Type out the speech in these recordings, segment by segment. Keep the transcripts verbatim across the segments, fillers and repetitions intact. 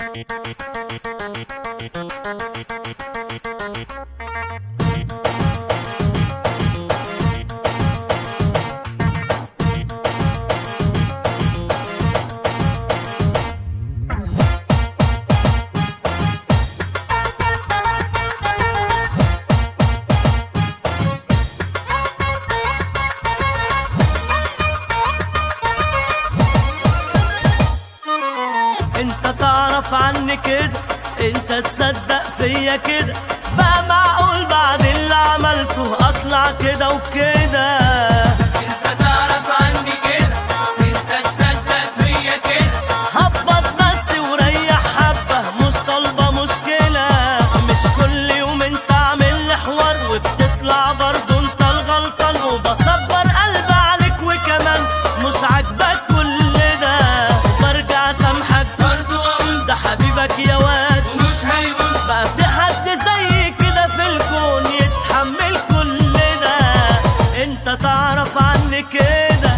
انت تعرف عني كده، انت تصدق فيا كده، بقى معقول بعد اللي عملته اطلع كده وكده؟ انت تعرف عني كده، انت تصدق فيا كده، هبط بس وريح حبة، مش طالبة مشكلة. مش كل يوم انت عامل لي حوار وبتطلع برضه انت الغلطان، وبصبر قلبي عليك وكمان مش عاجبك كل ده، برجع سامحك برضو اقول ده حبيبك يا واد، ومش هيقول بقى في حد زي كده في الكون يتحمل كل ده؟ انت تعرف عني كده.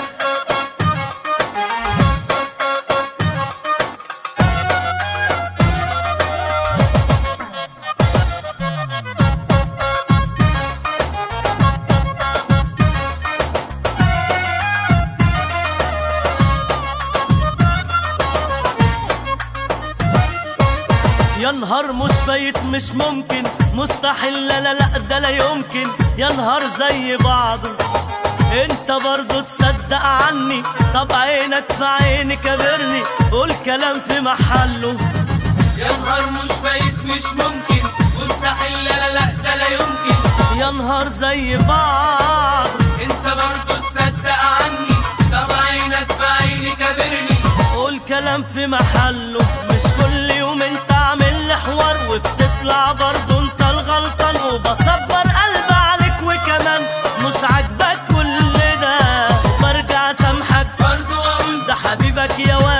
يا نهار مش فايت، مش ممكن، مستحيل، لا لا لا ده لا يمكن، يا نهار زي بعضه. انت برضه تصدق عني، طب عينك في عيني كبرني، قول كلام في محله. يا نهار مش فايت، مش ممكن، مستحيل، لا لا لا ده لا يمكن، يا نهار زي بعض. انت برضو تصدق عني، طب عينك في عيني كبرني، قول كلام في محله. مش كل يوم انت عامل لي حوار وبتطلع برضه انت الغلطان، وبصبر قلبي عليك وكمان مش عاجبك كل ده، برجع سامحك برضو اقول ده حبيبك يا واد.